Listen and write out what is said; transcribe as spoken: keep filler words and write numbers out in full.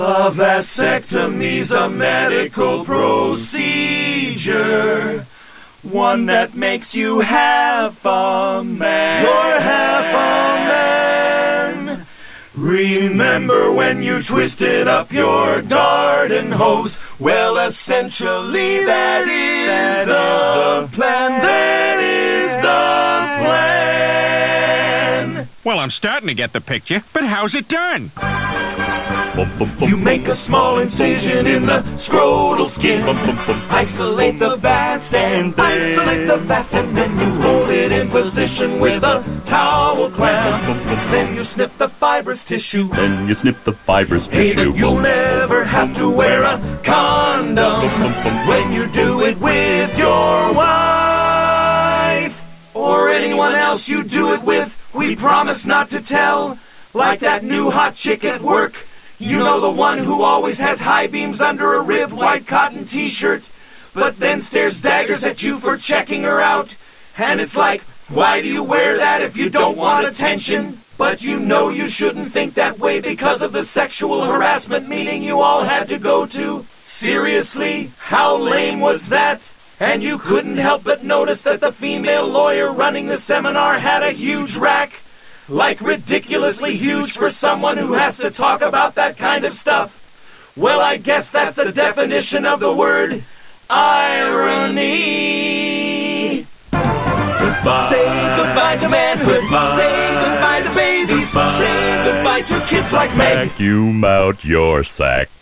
A vasectomy's a medical procedure, one that makes you half a man. You're half a man. Remember when you twisted up your garden hose? Well, essentially that is that the is plan. That is the plan. Well, I'm starting to get the picture, but how's it done? You make a small incision in the scrotal skin, isolate the vas and then isolate the vas and then you hold it in position with a towel clamp. Then you snip the fibrous tissue. Then you snip the fibrous Hey, tissue. but you'll never have to wear a condom when you do it with your wife or anyone else you do it with. We promise not to tell, like that new hot chick at work. You know, the one who always has high beams under a ribbed white cotton t-shirt, but then stares daggers at you for checking her out. And it's like, why do you wear that if you don't want attention? But you know you shouldn't think that way because of the sexual harassment meeting you all had to go to. Seriously, how lame was that? And you couldn't help but notice that the female lawyer running the seminar had a huge rack. Like ridiculously huge for someone who has to talk about that kind of stuff. Well, I guess that's the definition of the word irony. Goodbye. Say goodbye to manhood. Goodbye. Say goodbye to babies. Goodbye. Say goodbye to kids like Meg. Vacuum out your sack.